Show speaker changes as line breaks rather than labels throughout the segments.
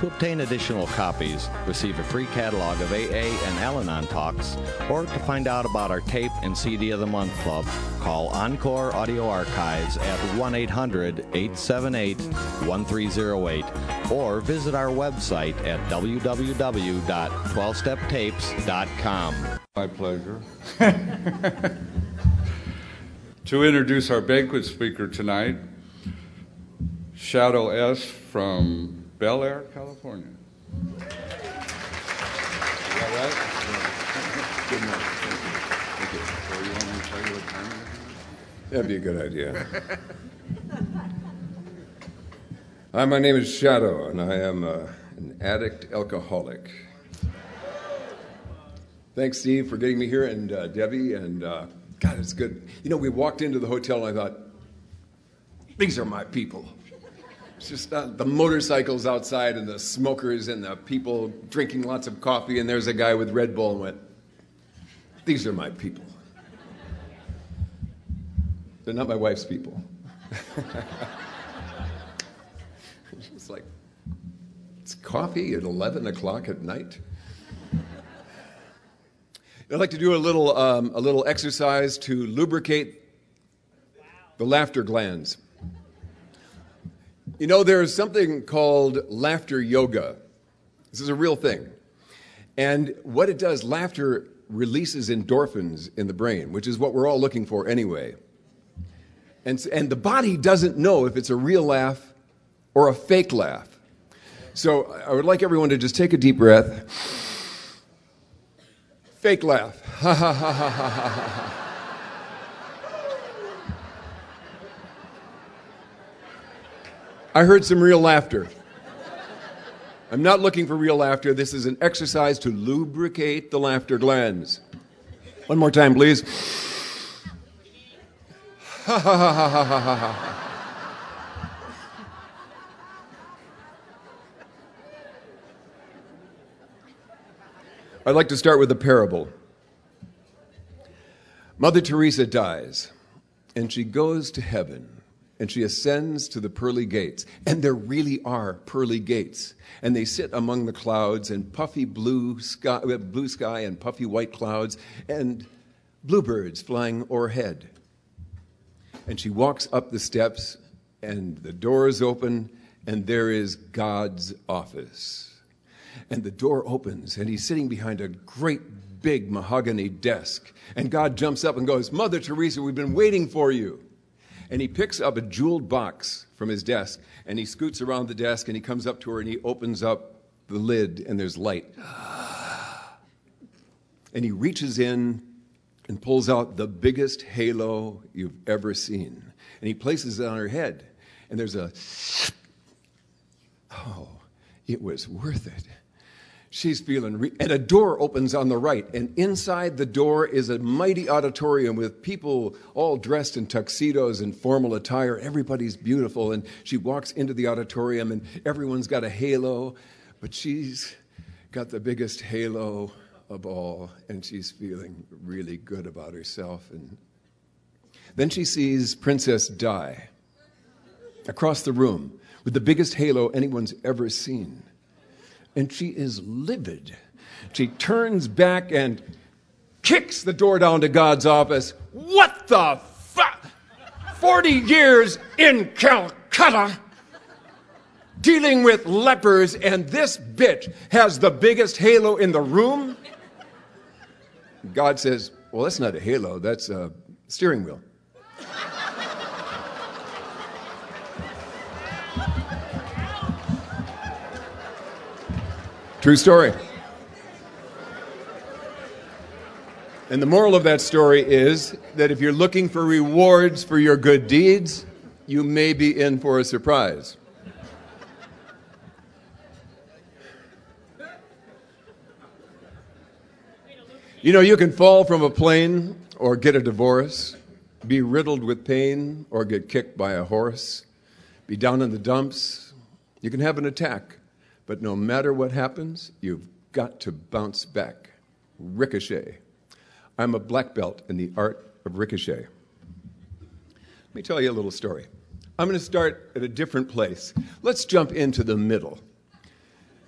To obtain additional copies, receive a free catalog of AA and Al-Anon talks, or to find out about our tape and CD of the Month Club, call Encore Audio Archives at 1-800-878-1308 or visit our website at www.12steptapes.com.
My pleasure. To introduce our banquet speaker tonight, Shadow S. from Bel Air, California. Is that right? Good enough. Thank you. So you want me to tell you what time it is?
That'd be a good idea. Hi, my name is Shadow, and I am an addict alcoholic. Thanks, Steve, for getting me here, and Debbie, and God, it's good. You know, we walked into the hotel, and I thought, these are my people. It's just the motorcycles outside and the smokers and the people drinking lots of coffee, and there's a guy with Red Bull and went, these are my people. They're not my wife's people. It's like, it's coffee at 11 o'clock at night. I'd like to do a little exercise to lubricate the laughter glands. You know, there's something called laughter yoga. This is a real thing. And what it does, laughter releases endorphins in the brain, which is what we're all looking for anyway. And the body doesn't know if it's a real laugh or a fake laugh. So I would like everyone to just take a deep breath. Fake laugh. Ha ha ha ha ha ha ha. I heard some real laughter. I'm not looking for real laughter. This is an exercise to lubricate the laughter glands. One more time, please. Ha ha ha ha ha ha ha. I'd like to start with a parable. Mother Teresa dies, and she goes to heaven. And she ascends to the pearly gates. And there really are pearly gates. And they sit among the clouds and puffy blue sky and puffy white clouds and bluebirds flying o'erhead. And she walks up the steps and the doors open and there is God's office. And the door opens and he's sitting behind a great big mahogany desk. And God jumps up and goes, Mother Teresa, we've been waiting for you. And he picks up a jeweled box from his desk, and he scoots around the desk, and he comes up to her, and he opens up the lid, and there's light. And he reaches in and pulls out the biggest halo you've ever seen. And he places it on her head, and there's oh, it was worth it. She's feeling, and a door opens on the right, and inside the door is a mighty auditorium with people all dressed in tuxedos and formal attire. Everybody's beautiful, and she walks into the auditorium, and everyone's got a halo, but she's got the biggest halo of all, and she's feeling really good about herself. And then she sees Princess Di across the room with the biggest halo anyone's ever seen. And she is livid. She turns back and kicks the door down to God's office. What the fuck? 40 years in Calcutta dealing with lepers, and this bitch has the biggest halo in the room? God says, well, that's not a halo, that's a steering wheel. True story. And the moral of that story is that if you're looking for rewards for your good deeds, you may be in for a surprise. You know, you can fall from a plane or get a divorce, be riddled with pain or get kicked by a horse, be down in the dumps. You can have an attack. But no matter what happens, you've got to bounce back. Ricochet. I'm a black belt in the art of ricochet. Let me tell you a little story. I'm going to start at a different place. Let's jump into the middle.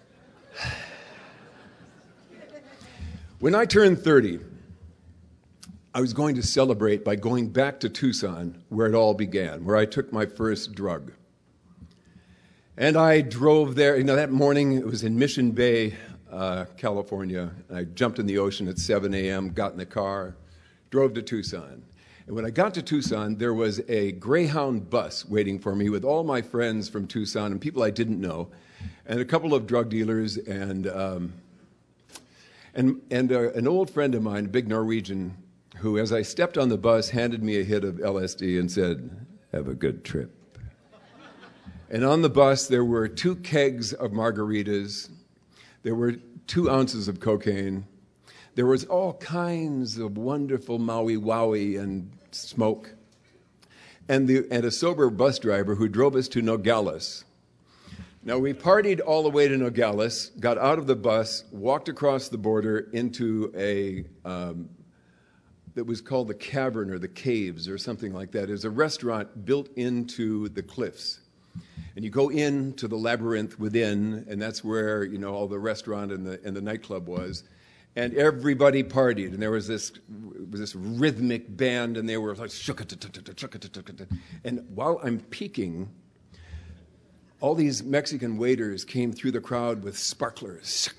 When I turned 30, I was going to celebrate by going back to Tucson, where it all began, where I took my first drug. And I drove there. That morning, it was in Mission Bay, California. I jumped in the ocean at 7 a.m., got in the car, drove to Tucson. And when I got to Tucson, there was a Greyhound bus waiting for me with all my friends from Tucson and people I didn't know, and a couple of drug dealers and an old friend of mine, a big Norwegian, who, as I stepped on the bus, handed me a hit of LSD and said, "Have a good trip." And on the bus, there were 2 kegs of margaritas. There were 2 ounces of cocaine. There was all kinds of wonderful Maui Wowie and smoke. And a sober bus driver who drove us to Nogales. Now, we partied all the way to Nogales, got out of the bus, walked across the border into that was called the Cavern or the Caves or something like that. It was a restaurant built into the cliffs. And you go into the labyrinth within, and that's where, all the restaurant and the nightclub was. And everybody partied, and there was this rhythmic band, and they were like, and while I'm peeking, all these Mexican waiters came through the crowd with sparklers.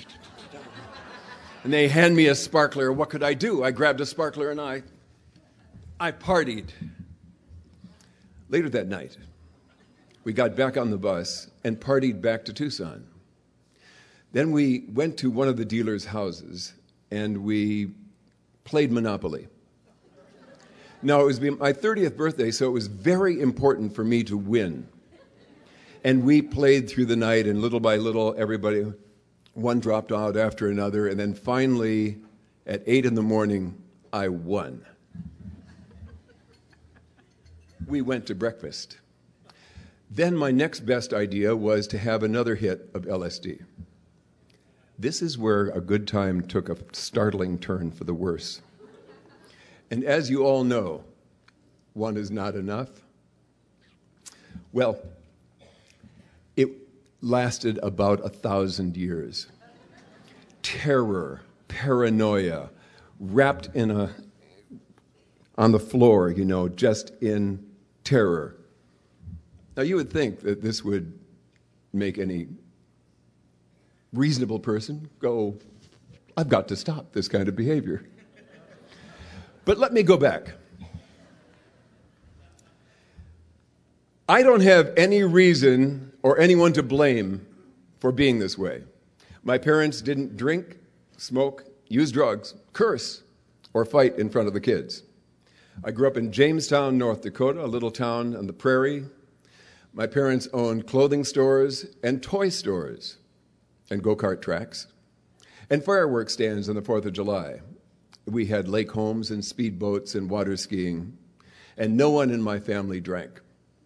And they hand me a sparkler. What could I do? I grabbed a sparkler, and I partied. Later that night, we got back on the bus and partied back to Tucson. Then we went to one of the dealers' houses, and we played Monopoly. Now, it was my 30th birthday, so it was very important for me to win. And we played through the night, and little by little, everybody, one dropped out after another, and then finally, at 8 in the morning, I won. We went to breakfast. Then my next best idea was to have another hit of LSD. This is where a good time took a startling turn for the worse. And as you all know, one is not enough. Well, it lasted about 1,000 years. Terror, paranoia, wrapped on the floor, just in terror. Now, you would think that this would make any reasonable person go, "I've got to stop this kind of behavior." But let me go back. I don't have any reason or anyone to blame for being this way. My parents didn't drink, smoke, use drugs, curse, or fight in front of the kids. I grew up in Jamestown, North Dakota, a little town on the prairie. My parents owned clothing stores and toy stores and go-kart tracks and fireworks stands on the 4th of July. We had lake homes and speedboats and water skiing, and no one in my family drank.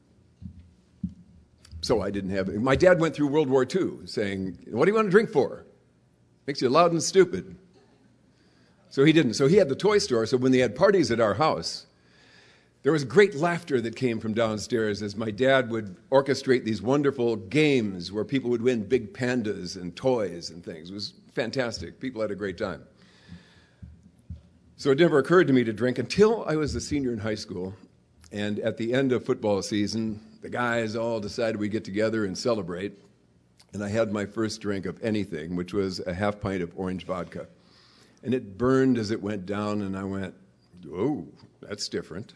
So I didn't have it. My dad went through World War II saying, "What do you want to drink for? Makes you loud and stupid." So he didn't. So he had the toy store, so when they had parties at our house, there was great laughter that came from downstairs as my dad would orchestrate these wonderful games where people would win big pandas and toys and things. It was fantastic. People had a great time. So it never occurred to me to drink until I was a senior in high school. And at the end of football season, the guys all decided we'd get together and celebrate. And I had my first drink of anything, which was a half pint of orange vodka. And it burned as it went down, and I went, "Oh, that's different."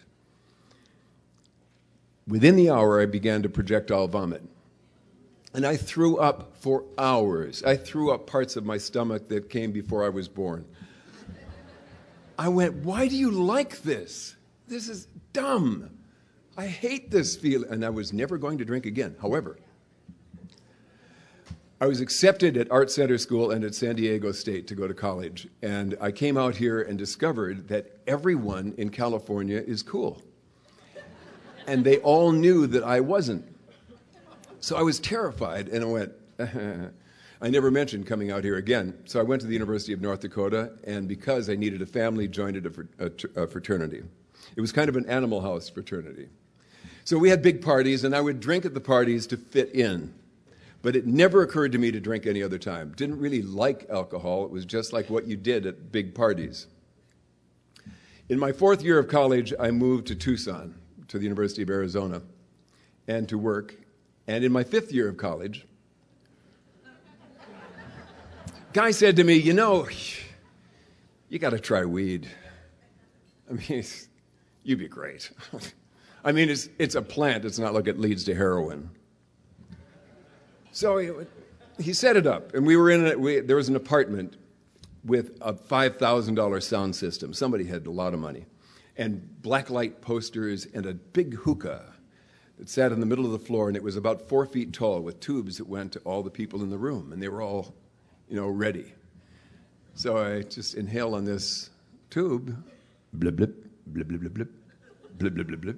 Within the hour, I began to projectile vomit. And I threw up for hours. I threw up parts of my stomach that came before I was born. I went, "Why do you like this? This is dumb. I hate this feeling." And I was never going to drink again. However, I was accepted at Art Center School and at San Diego State to go to college. And I came out here and discovered that everyone in California is cool. And they all knew that I wasn't. So I was terrified, and I went, I never mentioned coming out here again. So I went to the University of North Dakota, and because I needed a family, joined a fraternity. It was kind of an Animal House fraternity. So we had big parties, and I would drink at the parties to fit in. But it never occurred to me to drink any other time. Didn't really like alcohol. It was just like what you did at big parties. In my 4th year of college, I moved to Tucson, to the University of Arizona, and to work. And in my 5th year of college, guy said to me, you know, you got to try weed. I mean, you'd be great. I mean, it's a plant. It's not like it leads to heroin. So he set it up, and we were in it. There was an apartment with a $5,000 sound system. Somebody had a lot of money. And blacklight posters and a big hookah that sat in the middle of the floor, and it was about 4 feet tall with tubes that went to all the people in the room, and they were all, ready. So I just inhale on this tube, blip, blip, blip, blip, blip, blip, blip, blip, blip, blip,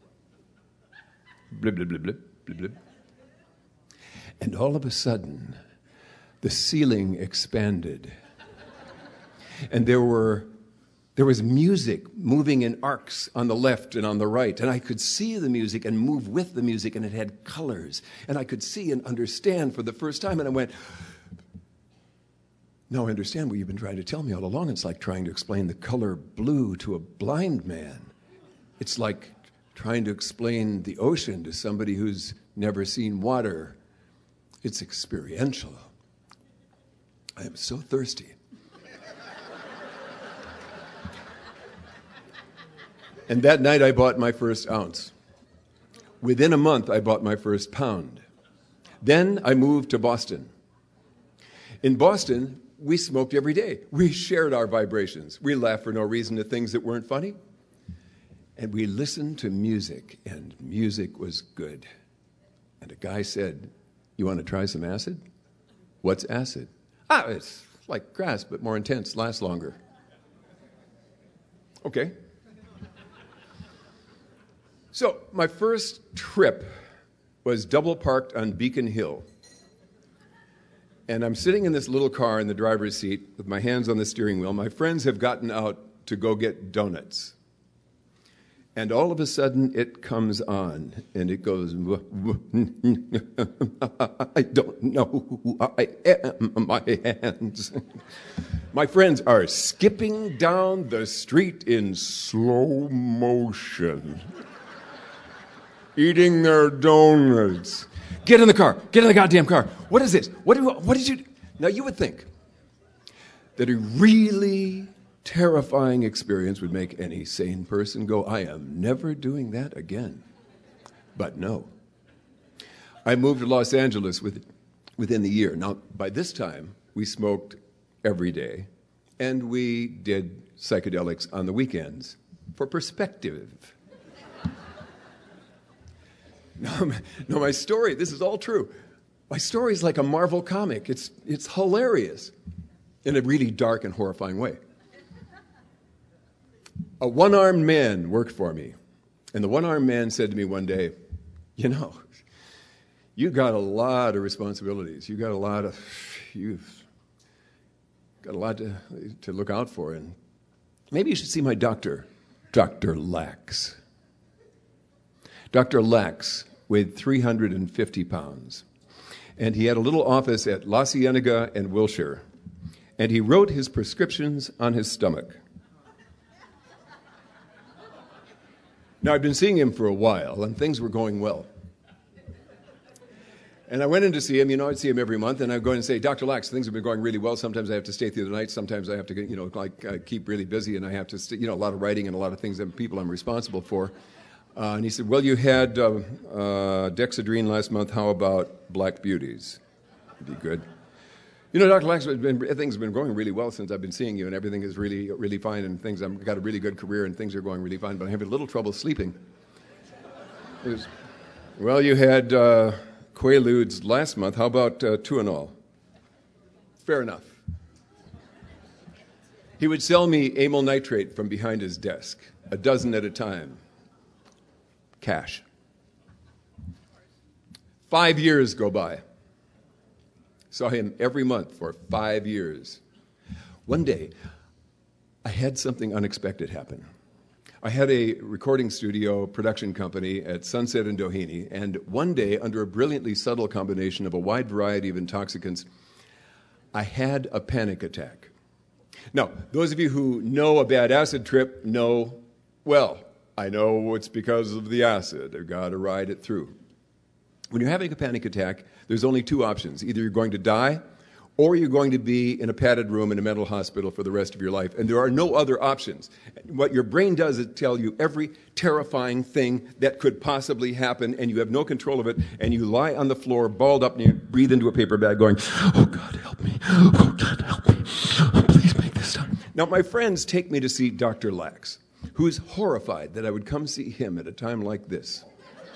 blip, blip, blip, blip, blip, blip. And all of a sudden, the ceiling expanded. And there was music moving in arcs on the left and on the right. And I could see the music and move with the music, and it had colors. And I could see and understand for the first time. And I went, now I understand what you've been trying to tell me all along. It's like trying to explain the color blue to a blind man. It's like trying to explain the ocean to somebody who's never seen water. It's experiential. I am so thirsty. And that night I bought my first ounce. Within a month I bought my first pound. Then I moved to Boston. In Boston, we smoked every day. We shared our vibrations. We laughed for no reason at things that weren't funny. And we listened to music, and music was good. And a guy said, you want to try some acid? What's acid? It's like grass, but more intense, lasts longer. Okay. So my first trip was double parked on Beacon Hill. And I'm sitting in this little car in the driver's seat with my hands on the steering wheel. My friends have gotten out to go get donuts. And all of a sudden, it comes on, and it goes, I don't know who I am, my hands. My friends are skipping down the street in slow motion, eating their donuts. Get in the car. Get in the goddamn car. What is this? What did you do? Now, you would think that a really terrifying experience would make any sane person go, I am never doing that again. But no. I moved to Los Angeles within the year. Now, by this time, we smoked every day, and we did psychedelics on the weekends for perspective. No, my story, this is all true. My story is like a Marvel comic. It's hilarious in a really dark and horrifying way. A one-armed man worked for me, and the one-armed man said to me one day, you got a lot of responsibilities. You've got a lot to look out for, and maybe you should see my doctor, Dr. Lax. Dr. Lax weighed 350 pounds, and he had a little office at La Cienega and Wilshire, and he wrote his prescriptions on his stomach. Now, I'd been seeing him for a while, and things were going well. And I went in to see him. I'd see him every month, and I'd go in and say, Dr. Lax, things have been going really well. Sometimes I have to stay through the night. Sometimes I have to, keep really busy, and I have to, a lot of writing and a lot of things and people I'm responsible for. And he said, well, you had Dexedrine last month. How about Black Beauties? It'd be good. Dr. Lax, things have been going really well since I've been seeing you, and everything is really, really fine, and I've got a really good career, and things are going really fine, but I'm having a little trouble sleeping. Well, you had Quaaludes last month. How about Tuinol? Fair enough. He would sell me amyl nitrate from behind his desk, a dozen at a time. Cash. 5 years go by. Saw him every month for 5 years. One day, I had something unexpected happen. I had a recording studio production company at Sunset in Doheny, and one day, under a brilliantly subtle combination of a wide variety of intoxicants, I had a panic attack. Now, those of you who know a bad acid trip know, well, I know it's because of the acid. I've got to ride it through. When you're having a panic attack, there's only two options. Either you're going to die, or you're going to be in a padded room in a mental hospital for the rest of your life. And there are no other options. What your brain does is tell you every terrifying thing that could possibly happen, and you have no control of it, and you lie on the floor, balled up, and you breathe into a paper bag going, oh, God, help me. Oh, God, help me. Oh, please make this stop. Now, my friends take me to see Dr. Lax, who is horrified that I would come see him at a time like this.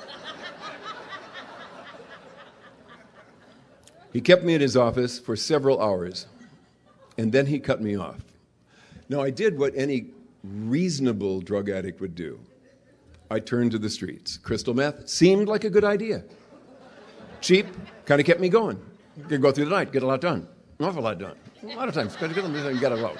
He kept me in his office for several hours, and then he cut me off. Now, I did what any reasonable drug addict would do. I turned to the streets. Crystal meth seemed like a good idea. Cheap, kind of kept me going. You could go through the night, get a lot done. An awful lot done. A lot of times, got to get them, you got to go.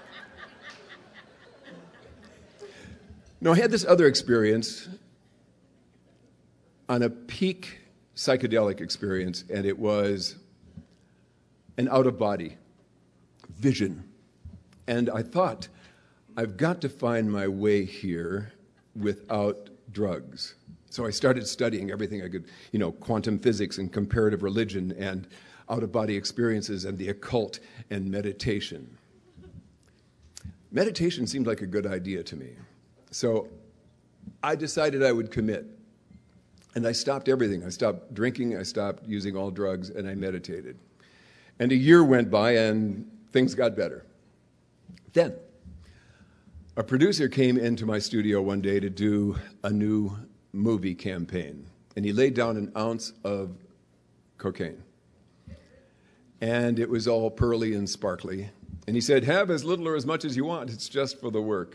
Now, I had this other experience on a peak psychedelic experience, and it was an out-of-body vision. And I thought, I've got to find my way here without drugs. So I started studying everything I could, quantum physics and comparative religion and out-of-body experiences and the occult and meditation. Meditation seemed like a good idea to me. So I decided I would commit. And I stopped everything. I stopped drinking, I stopped using all drugs, and I meditated. And a year went by, and things got better. Then, a producer came into my studio one day to do a new movie campaign, and he laid down an ounce of cocaine. And it was all pearly and sparkly. And he said, have as little or as much as you want. It's just for the work.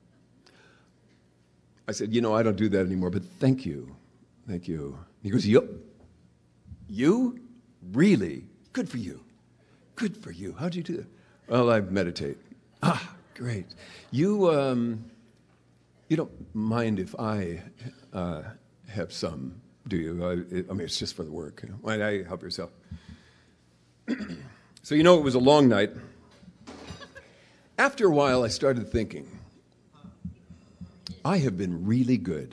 I said, I don't do that anymore, but thank you. Thank you. He goes, yup. You? Really? Good for you. Good for you. How'd you do that? Well, I meditate. Ah, great. You don't mind if I have some, do you? I mean, it's just for the work. Why not help yourself? So it was a long night. After a while, I started thinking, I have been really good.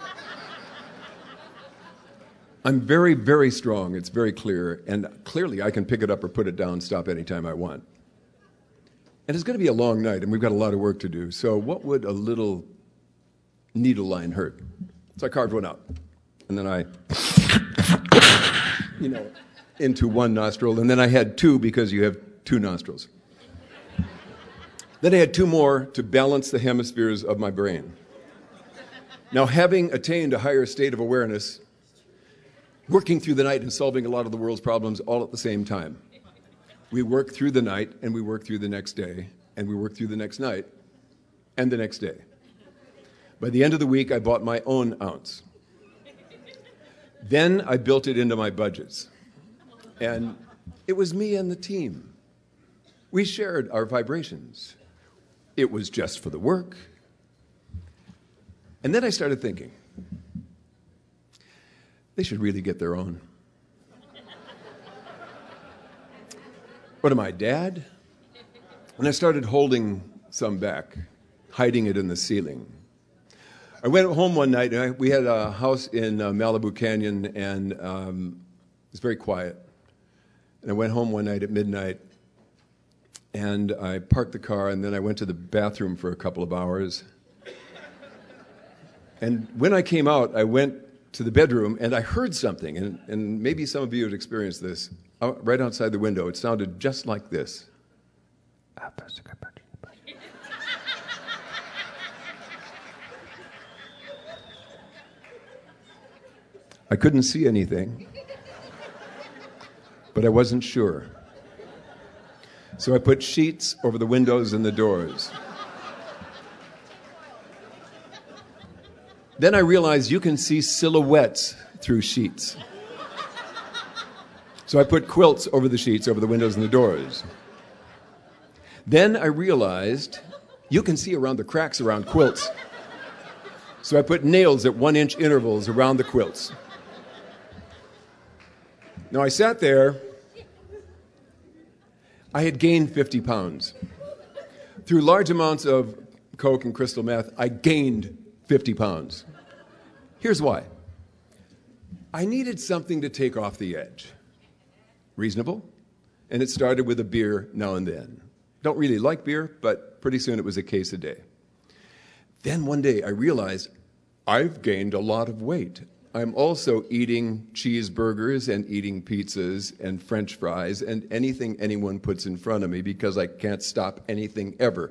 I'm very, very strong. It's very clear. And clearly, I can pick it up or put it down, stop anytime I want. And it's going to be a long night, and we've got a lot of work to do. So what would a little needle line hurt? So I carved one out. And then I, into one nostril. And then I had two because you have two nostrils. Then I had two more to balance the hemispheres of my brain. Now, having attained a higher state of awareness, working through the night and solving a lot of the world's problems all at the same time. We work through the night, and we work through the next day, and we work through the next night, and the next day. By the end of the week, I bought my own ounce. Then I built it into my budgets. And it was me and the team. We shared our vibrations. It was just for the work. And then I started thinking, they should really get their own. What am I, Dad? And I started holding some back, hiding it in the ceiling. I went home one night, and we had a house in Malibu Canyon, and it was very quiet. And I went home one night at midnight, and I parked the car, and then I went to the bathroom for a couple of hours. And when I came out, I went to the bedroom, and I heard something, and maybe some of you have experienced this. Right outside the window, it sounded just like this. I couldn't see anything, but I wasn't sure. So I put sheets over the windows and the doors. Then I realized you can see silhouettes through sheets. So I put quilts over the sheets, over the windows and the doors. Then I realized you can see around the cracks around quilts. So I put nails at 1-inch intervals around the quilts. Now I sat there. I had gained 50 pounds. Through large amounts of coke and crystal meth, I gained 50 pounds. Here's why. I needed something to take off the edge. Reasonable. And it started with a beer now and then. Don't really like beer, but pretty soon it was a case a day. Then one day I realized I've gained a lot of weight. I'm also eating cheeseburgers and eating pizzas and French fries and anything anyone puts in front of me because I can't stop anything ever.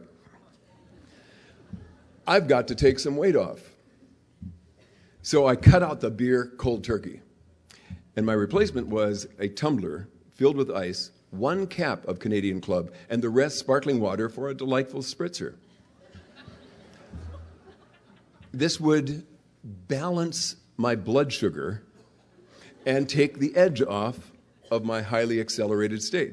I've got to take some weight off. So I cut out the beer cold turkey. And my replacement was a tumbler filled with ice, 1 cap of Canadian Club, and the rest sparkling water for a delightful spritzer. This would balance my blood sugar and take the edge off of my highly accelerated state.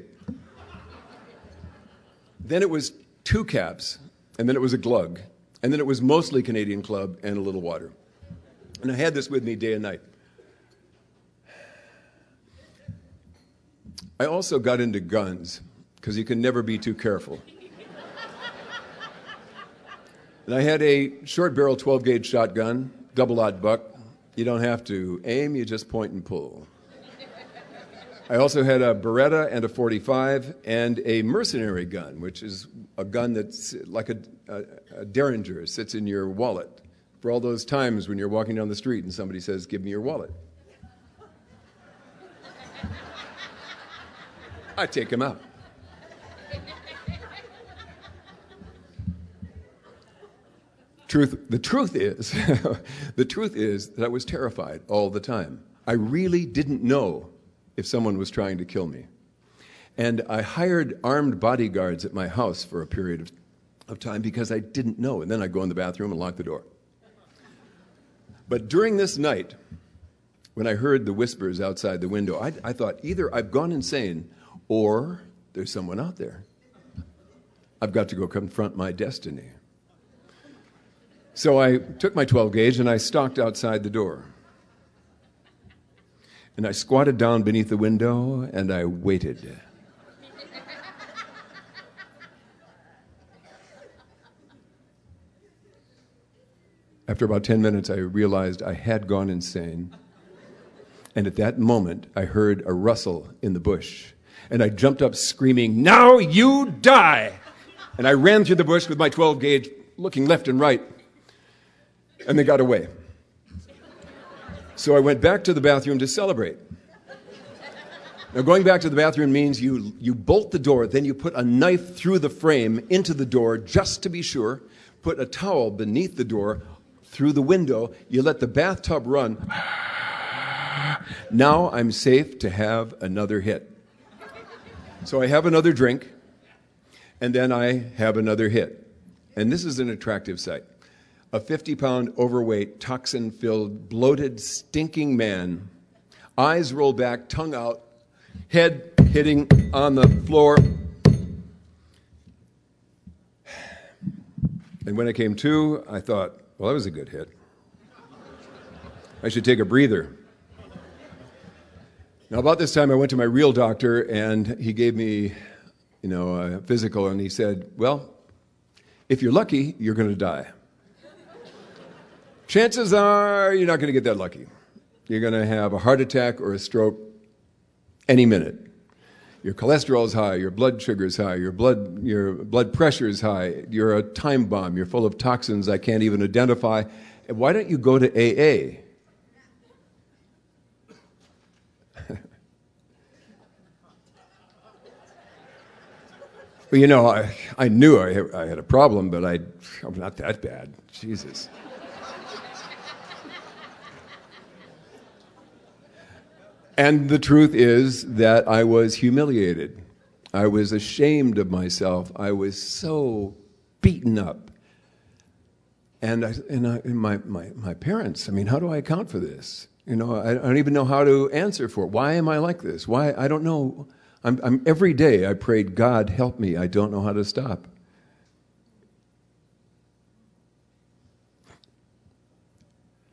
Then it was 2 caps, and then it was a glug, and then it was mostly Canadian Club and a little water. And I had this with me day and night. I also got into guns, because you can never be too careful. And I had a short-barrel 12-gauge shotgun, double-aught buck. You don't have to aim, you just point and pull. I also had a Beretta and a .45 and a mercenary gun, which is a gun that's like a Derringer, sits in your wallet for all those times when you're walking down the street and somebody says, "Give me your wallet." I take him out. The truth is that I was terrified all the time. I really didn't know if someone was trying to kill me. And I hired armed bodyguards at my house for a period of time because I didn't know. And then I'd go in the bathroom and lock the door. But during this night, when I heard the whispers outside the window, I thought either I've gone insane or there's someone out there. I've got to go confront my destiny. So I took my 12-gauge and I stalked outside the door. And I squatted down beneath the window and I waited. After about 10 minutes, I realized I had gone insane. And at that moment, I heard a rustle in the bush. And I jumped up screaming, "Now you die!" And I ran through the bush with my 12-gauge, looking left and right. And they got away. So I went back to the bathroom to celebrate. Now, going back to the bathroom means you bolt the door, then you put a knife through the frame into the door just to be sure, put a towel beneath the door, through the window, you let the bathtub run. Now I'm safe to have another hit. So I have another drink, and then I have another hit. And this is an attractive sight. A 50-pound, overweight, toxin-filled, bloated, stinking man, eyes rolled back, tongue out, head hitting on the floor. And when I came to, I thought, well, that was a good hit. I should take a breather. Now, about this time, I went to my real doctor, and he gave me, a physical, and he said, well, if you're lucky, you're going to die. Chances are you're not going to get that lucky. You're going to have a heart attack or a stroke any minute. Your cholesterol is high, your blood sugar is high, your blood pressure is high, you're a time bomb, you're full of toxins I can't even identify. Why don't you go to AA? Well, I knew I had a problem, but I'm not that bad. Jesus. And the truth is that I was humiliated. I was ashamed of myself. I was so beaten up. And my parents, how do I account for this? I don't even know how to answer for it. Why am I like this? Why? I don't know. I'm every day I prayed, God, help me. I don't know how to stop.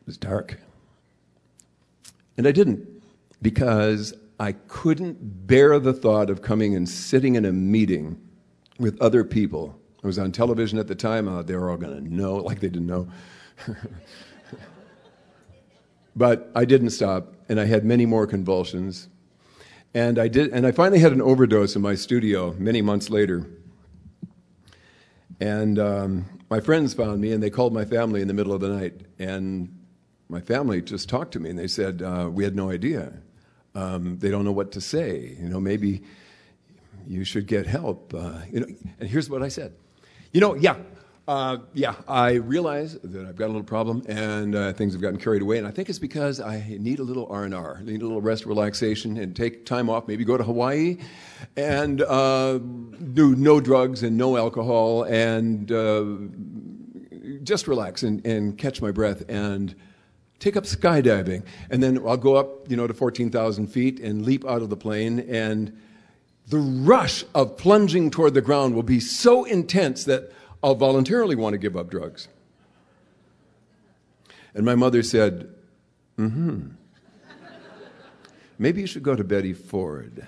It was dark. And I didn't, because I couldn't bear the thought of coming and sitting in a meeting with other people. I was on television at the time. They were all going to know, like they didn't know. But I didn't stop, and I had many more convulsions. And I finally had an overdose in my studio many months later. And my friends found me, and they called my family in the middle of the night. And my family just talked to me, and they said, we had no idea. They don't know what to say. Maybe you should get help. And here's what I said. I realize that I've got a little problem, and things have gotten carried away, and I think it's because I need a little R&R, need a little rest, relaxation, and take time off, maybe go to Hawaii, and do no drugs and no alcohol, and just relax and catch my breath, and take up skydiving. And then I'll go up, to 14,000 feet and leap out of the plane, and the rush of plunging toward the ground will be so intense that I'll voluntarily want to give up drugs. And my mother said, maybe you should go to Betty Ford.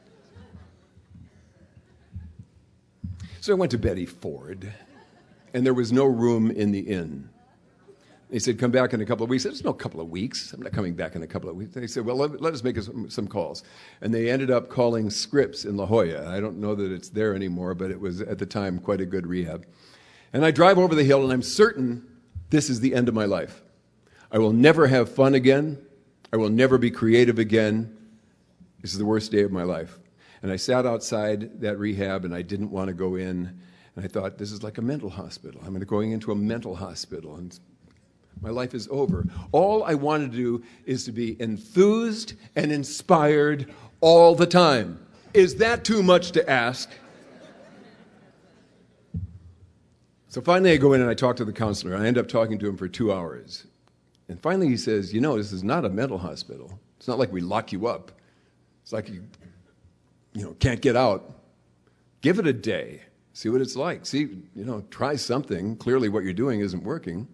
So I went to Betty Ford, and there was no room in the inn. They said, come back in a couple of weeks. I said, there's no couple of weeks. I'm not coming back in a couple of weeks. They said, well, let us make some calls. And they ended up calling Scripps in La Jolla. I don't know that it's there anymore, but it was, at the time, quite a good rehab. And I drive over the hill, and I'm certain this is the end of my life. I will never have fun again. I will never be creative again. This is the worst day of my life. And I sat outside that rehab, and I didn't want to go in. And I thought, this is like a mental hospital. I'm going into a mental hospital, and my life is over. All I wanted to do is to be enthused and inspired all the time. Is that too much to ask? So finally I go in and I talk to the counselor. I end up talking to him for 2 hours. And finally he says, this is not a mental hospital. It's not like we lock you up. It's like you can't get out. Give it a day. See what it's like. See, try something. Clearly what you're doing isn't working.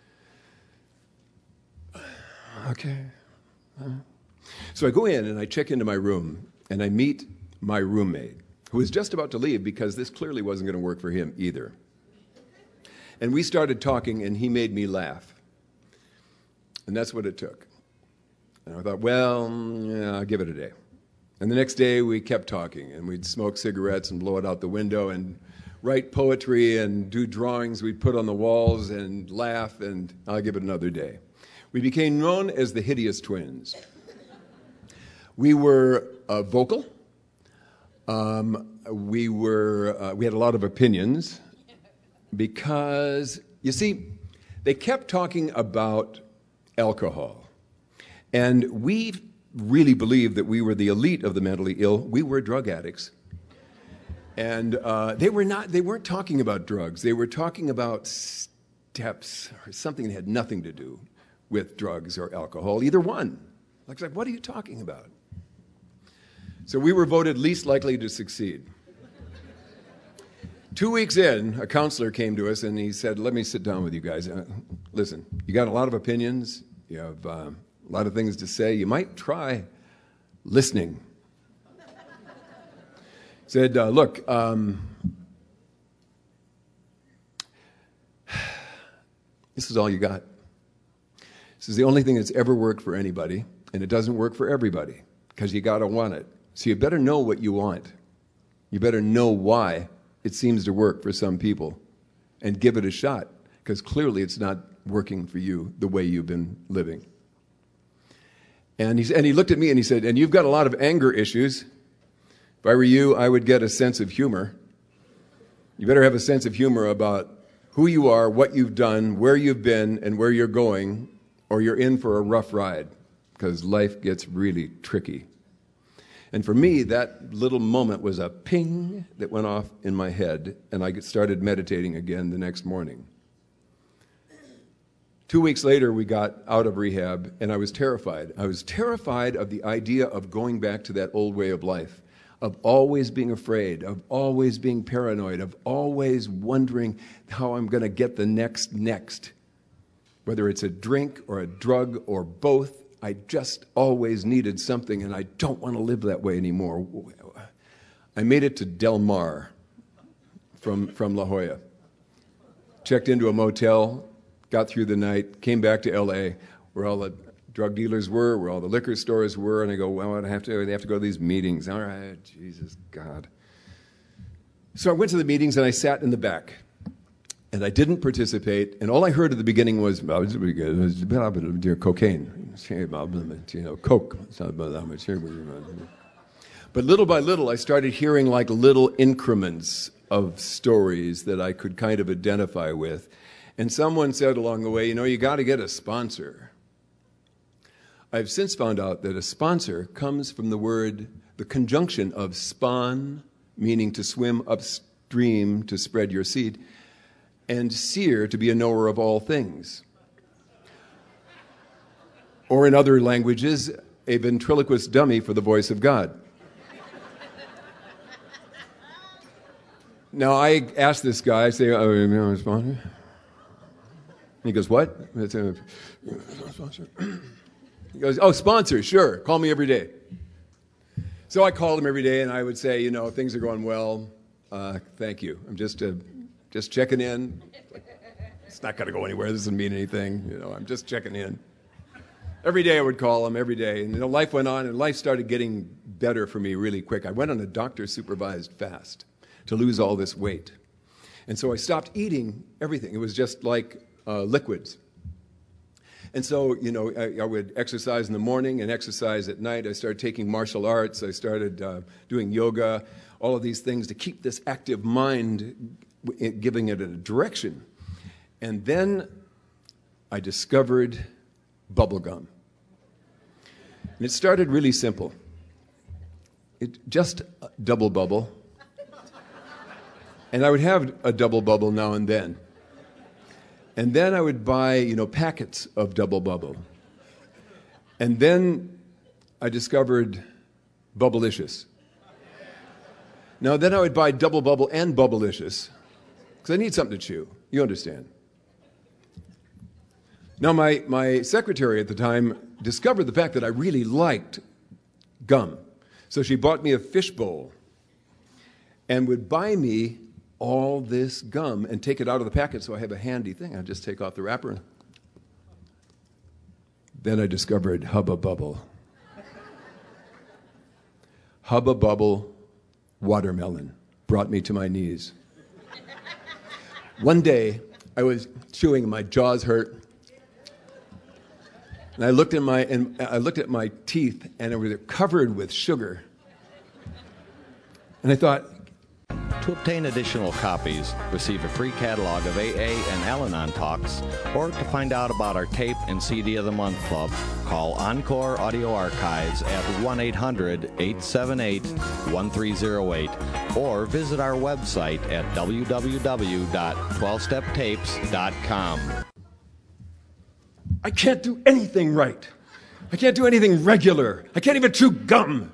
Okay. So I go in and I check into my room and I meet my roommate, who was just about to leave because this clearly wasn't going to work for him either. And we started talking, and he made me laugh. And that's what it took. And I thought, I'll give it a day. And the next day we kept talking, and we'd smoke cigarettes and blow it out the window and write poetry and do drawings we'd put on the walls and laugh, and I'll give it another day. We became known as the Hideous Twins. We were vocal. We had a lot of opinions because, you see, they kept talking about alcohol. And we really believed that we were the elite of the mentally ill. We were drug addicts. And they weren't talking about drugs. They were talking about steps or something that had nothing to do with drugs or alcohol, either one. Like, what are you talking about? So we were voted least likely to succeed. 2 weeks in, a counselor came to us and he said, let me sit down with you guys. Listen, you got a lot of opinions. You have a lot of things to say. You might try listening. He said, look, this is all you got. This is the only thing that's ever worked for anybody, and it doesn't work for everybody because you got to want it. So you better know what you want. You better know why it seems to work for some people and give it a shot, because clearly it's not working for you the way you've been living. And he looked at me and he said, and you've got a lot of anger issues. If I were you, I would get a sense of humor. You better have a sense of humor about who you are, what you've done, where you've been, and where you're going, or you're in for a rough ride, because life gets really tricky. And for me, that little moment was a ping that went off in my head, and I started meditating again the next morning. 2 weeks later, we got out of rehab, and I was terrified. I was terrified of the idea of going back to that old way of life, of always being afraid, of always being paranoid, of always wondering how I'm going to get the next. Whether it's a drink or a drug or both, I just always needed something, and I don't want to live that way anymore. I made it to Del Mar from La Jolla. Checked into a motel, got through the night, came back to L.A., where all the drug dealers were, where all the liquor stores were, and I go, well, they have to go to these meetings. All right, Jesus, God. So I went to the meetings, and I sat in the back. And I didn't participate, and all I heard at the beginning was cocaine, coke. But little by little, I started hearing like little increments of stories that I could kind of identify with. And someone said along the way, you got to get a sponsor. I've since found out that a sponsor comes from the conjunction of spawn, meaning to swim upstream to spread your seed, and seer, to be a knower of all things. Or in other languages, a ventriloquist dummy for the voice of God. Now, I asked this guy, I say, oh, you have a sponsor? He goes, what? Sponsor. He goes, oh, sponsor, sure, call me every day. So I called him every day, and I would say, things are going well. Thank you. I'm just checking in. It's not going to go anywhere. This doesn't mean anything. I'm just checking in. Every day I would call him, every day. And life went on, and life started getting better for me really quick. I went on a doctor-supervised fast to lose all this weight. And so I stopped eating everything. It was just like liquids. And so, I would exercise in the morning and exercise at night. I started taking martial arts. I started doing yoga, all of these things to keep this active mind, giving it a direction. And then I discovered bubble gum. And it started really simple. Just a double bubble. And I would have a double bubble now and then. And then I would buy, packets of double bubble. And then I discovered Bubblicious. Now, then I would buy double bubble and Bubblicious, because I need something to chew. You understand. Now, my secretary at the time discovered the fact that I really liked gum. So she bought me a fishbowl and would buy me all this gum and take it out of the packet so I have a handy thing. I'd just take off the wrapper. Then I discovered Hubba Bubble. Hubba Bubble watermelon brought me to my knees. One day, I was chewing and my jaws hurt. And I looked at my teeth, and they were covered with sugar. And I thought,
to obtain additional copies, receive a free catalog of AA and Al-Anon talks, or to find out about our Tape and CD of the Month Club, call Encore Audio Archives at 1-800-878-1308, or visit our website at www.12steptapes.com.
I can't do anything right. I can't do anything regular. I can't even chew gum.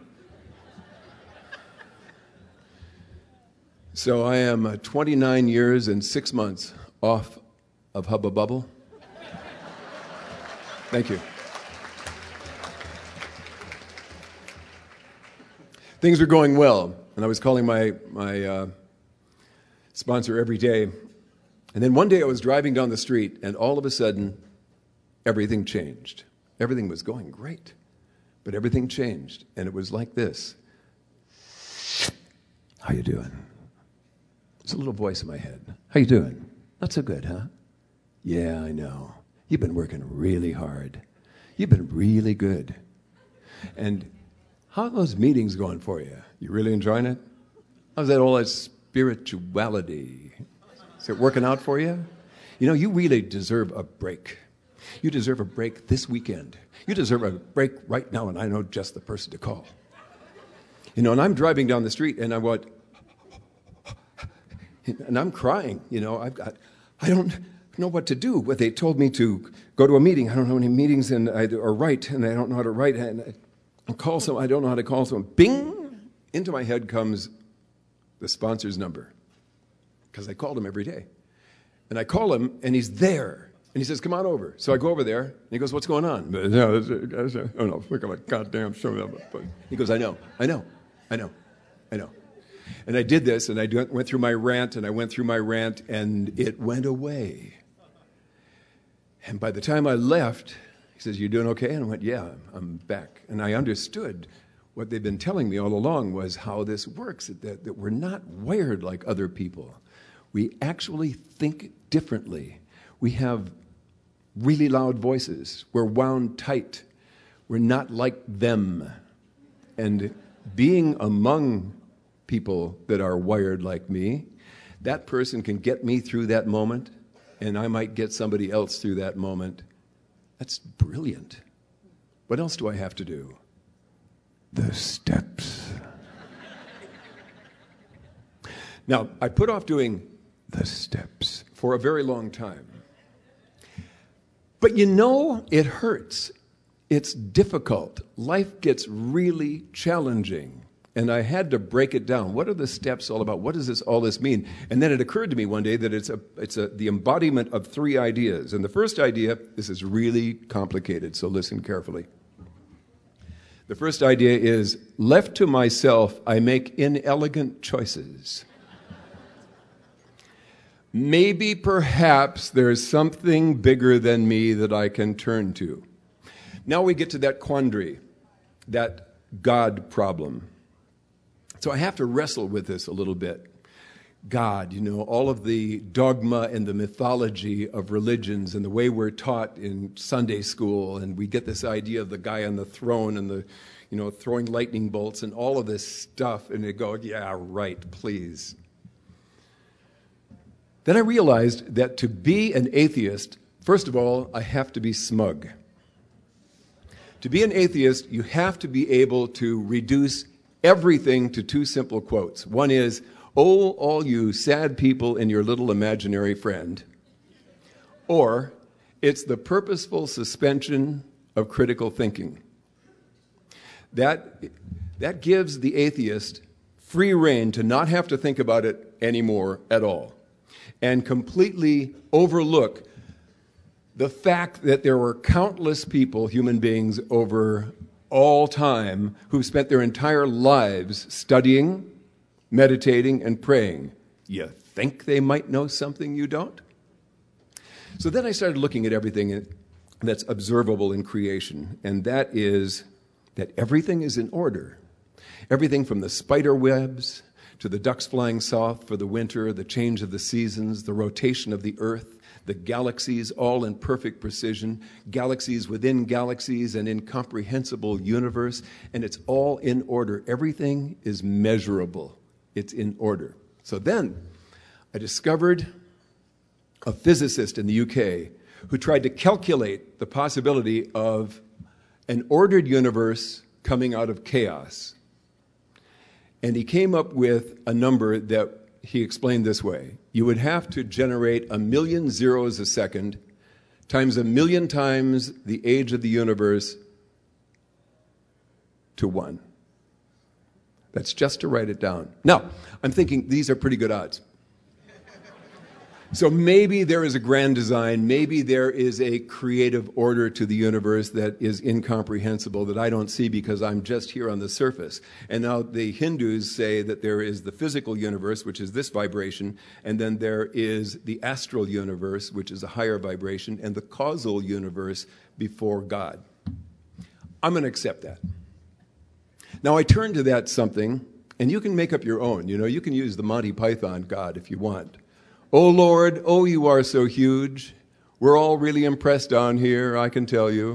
So I am 29 years and 6 months off of Hubba Bubble. Thank you. Things were going well, and I was calling my sponsor every day. And then one day I was driving down the street, and all of a sudden, everything changed. Everything was going great, but everything changed, and it was like this. How you doing? It's a little voice in my head. How you doing? Not so good, huh? Yeah, I know. You've been working really hard. You've been really good. And how are those meetings going for you? You really enjoying it? How's that all that spirituality? Is it working out for you? You really deserve a break. You deserve a break this weekend. You deserve a break right now, and I know just the person to call. And I'm driving down the street, and I went, and I'm crying. I don't know what to do. But they told me to go to a meeting. I don't know any meetings or write, and I don't know how to write. And I call someone. I don't know how to call someone. Bing! Into my head comes the sponsor's number, because I called him every day. And I call him, and he's there. And he says, come on over. So I go over there, and he goes, what's going on? Oh, no, look at my goddamn show. He goes, I know. And I did this, and I went through my rant, and it went away. And by the time I left, he says, you doing okay? And I went, yeah, I'm back. And I understood what they've been telling me all along was how this works, that we're not wired like other people. We actually think differently. We have really loud voices. We're wound tight. We're not like them. And being among people that are wired like me, that person can get me through that moment, and I might get somebody else through that moment. That's brilliant. What else do I have to do? The steps. Now, I put off doing the steps for a very long time. But it hurts. It's difficult. Life gets really challenging. And I had to break it down. What are the steps all about? What does all this mean? And then it occurred to me one day that it's the embodiment of 3 ideas. And the first idea, this is really complicated, so listen carefully. The first idea is, left to myself, I make inelegant choices. Maybe, perhaps, there's something bigger than me that I can turn to. Now we get to that quandary, that God problem. So I have to wrestle with this a little bit. God, all of the dogma and the mythology of religions and the way we're taught in Sunday school, and we get this idea of the guy on the throne and the, throwing lightning bolts and all of this stuff, and they go, yeah, right, please. Then I realized that to be an atheist, first of all, I have to be smug. To be an atheist, you have to be able to reduce everything to 2 simple quotes. One is, oh, all you sad people and your little imaginary friend. Or, it's the purposeful suspension of critical thinking. That gives the atheist free rein to not have to think about it anymore at all, and completely overlook the fact that there were countless people, human beings, over all time who've spent their entire lives studying, meditating, and praying. You think they might know something you don't? So then I started looking at everything that's observable in creation, and that is that everything is in order. Everything from the spider webs to the ducks flying south for the winter, the change of the seasons, the rotation of the earth, the galaxies all in perfect precision, galaxies within galaxies, an incomprehensible universe, and it's all in order. Everything is measurable. It's in order. So then I discovered a physicist in the UK who tried to calculate the possibility of an ordered universe coming out of chaos. And he came up with a number that he explained this way. You would have to generate 1,000,000 zeros a second times 1,000,000 times the age of the universe to 1. That's just to write it down. Now, I'm thinking these are pretty good odds. So maybe there is a grand design, maybe there is a creative order to the universe that is incomprehensible that I don't see because I'm just here on the surface. And now the Hindus say that there is the physical universe, which is this vibration, and then there is the astral universe, which is a higher vibration, and the causal universe before God. I'm going to accept that. Now I turn to that something, and you can make up your own. You can use the Monty Python God if you want. Oh, Lord, oh, you are so huge. We're all really impressed down here, I can tell you.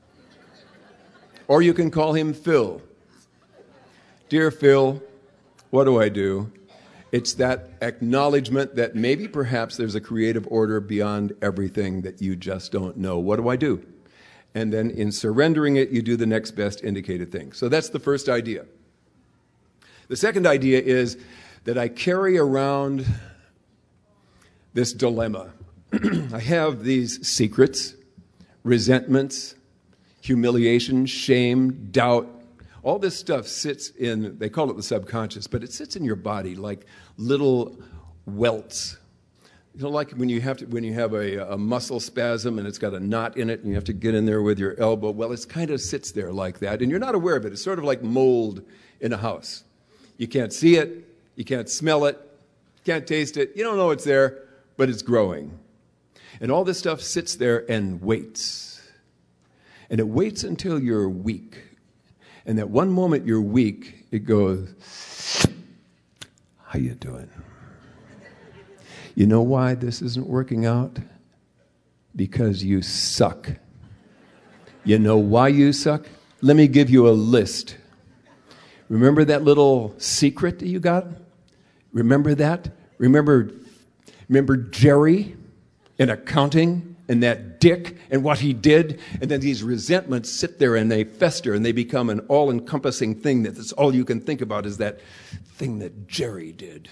Or you can call him Phil. Dear Phil, what do I do? It's that acknowledgement that maybe perhaps there's a creative order beyond everything that you just don't know. What do I do? And then in surrendering it, you do the next best indicated thing. So that's the first idea. The second idea is that I carry around this dilemma. I have these secrets, resentments, humiliation, shame, doubt. All this stuff sits in, they call it the subconscious, but it sits in your body like little welts You know, like when you have a muscle spasm and it's got a knot in it and you have to get in there with your elbow. Well, it kind of sits there like that, and you're not aware of it. It's sort of like mold in a house. You can't see it, you can't smell it, you can't taste it. You don't know it's there, but it's growing. And all this stuff sits there and waits. And it waits until you're weak. And that one moment you're weak, it goes, "How you doing? You know why this isn't working out? Because you suck. You know why you suck? Let me give you a list. Remember that little secret that you got? Remember that? Remember Jerry in accounting and that Dick and what he did? And then these resentments sit there and they fester and they become an all-encompassing thing that's all you can think about is that thing that Jerry did.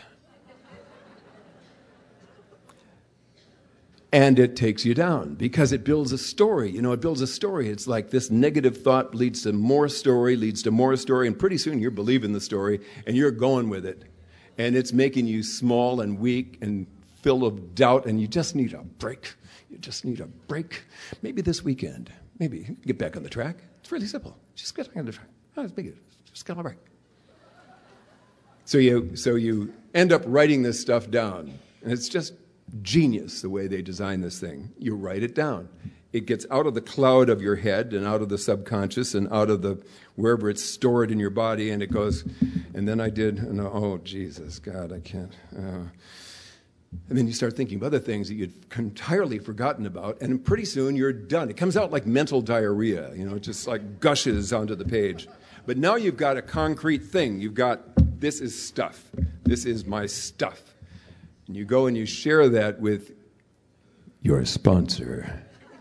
And it takes you down because it builds a story. You know, it builds a story. It's like this negative thought leads to more story, and pretty soon you're believing the story and you're going with it. And it's making you small and weak and full of doubt, and you just need a break. You just need a break. Maybe this weekend. Maybe get back on the track. It's really simple. Just get back on the track. Oh, it's big. Just get on a break. So you end up writing this stuff down, and it's just genius the way they design this thing. You write it down. It gets out of the cloud of your head and out of the subconscious and out of the wherever it's stored in your body, and it goes, and then I did, and oh, Jesus, God, I can't. And then you start thinking of other things that you'd entirely forgotten about, and pretty soon you're done. It comes out like mental diarrhea, you know, it just like gushes onto the page. But now you've got a concrete thing. You've got, this is stuff. This is my stuff. And you go and you share that with your sponsor.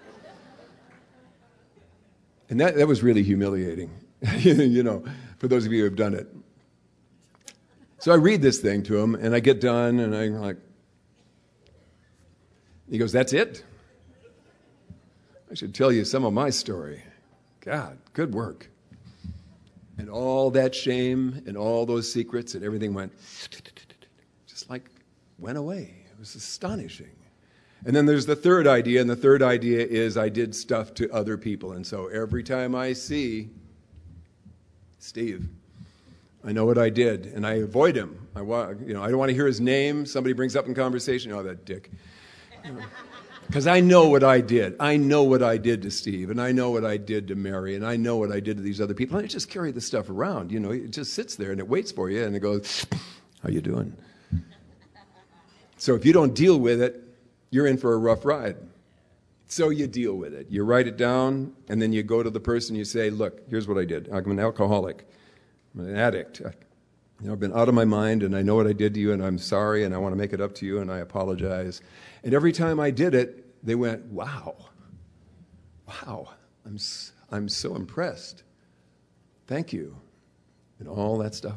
And that was really humiliating, you know, for those of you who have done it. So I read this thing to him, and I get done, and I'm like, he goes, "That's it? I should tell you some of my story. God, good work." And all that shame and all those secrets and everything went, just like went away. It was astonishing. And then there's the third idea, and the third idea is I did stuff to other people. And so every time I see Steve, I know what I did, and I avoid him. I don't want to hear his name. Somebody brings up in conversation, "Oh, that dick." Because I know what I did. I know what I did to Steve, and I know what I did to Mary, and I know what I did to these other people. And I just carry the stuff around. You know, it just sits there, and it waits for you, and it goes, "How you doing?" So if you don't deal with it, you're in for a rough ride. So you deal with it. You write it down, and then you go to the person, you say, "Look, here's what I did. I'm an alcoholic. I'm an addict. I've been out of my mind, and I know what I did to you, and I'm sorry, and I want to make it up to you, and I apologize." And every time I did it, they went, wow, I'm so impressed. Thank you. And all that stuff